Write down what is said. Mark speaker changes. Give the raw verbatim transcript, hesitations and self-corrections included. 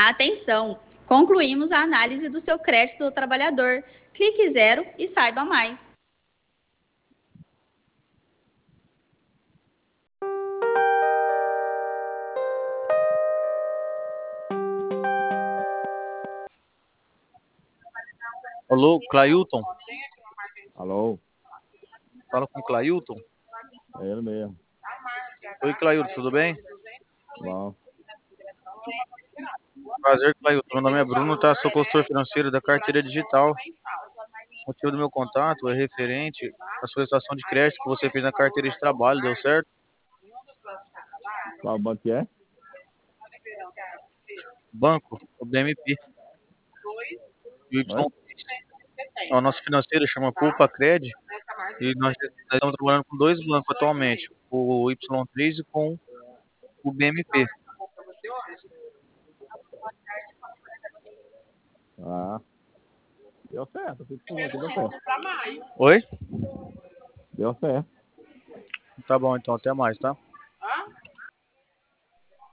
Speaker 1: Atenção! Concluímos a análise do seu crédito do trabalhador. Clique zero e saiba mais.
Speaker 2: Alô, Clailton?
Speaker 3: Alô?
Speaker 2: Fala com o Clailton?
Speaker 3: É ele mesmo.
Speaker 2: Oi, Clailton, tudo bem?
Speaker 3: Bom.
Speaker 2: Prazer, Clailton. Meu nome é Bruno, tá? Sou consultor financeiro da carteira digital. O motivo do meu contato é referente à solicitação de crédito que você fez na carteira de trabalho, deu certo?
Speaker 3: Qual banco que é?
Speaker 2: Banco, o B M P. E o
Speaker 3: Oi?
Speaker 2: Y. O nosso financeiro chama Culpa Cred e nós, nós estamos trabalhando com dois bancos atualmente, o Y três e com o B M P.
Speaker 3: Ah, deu certo. Fiz com aqui, deu certo.
Speaker 2: Oi?
Speaker 3: Deu certo.
Speaker 2: Tá bom, então até mais, tá?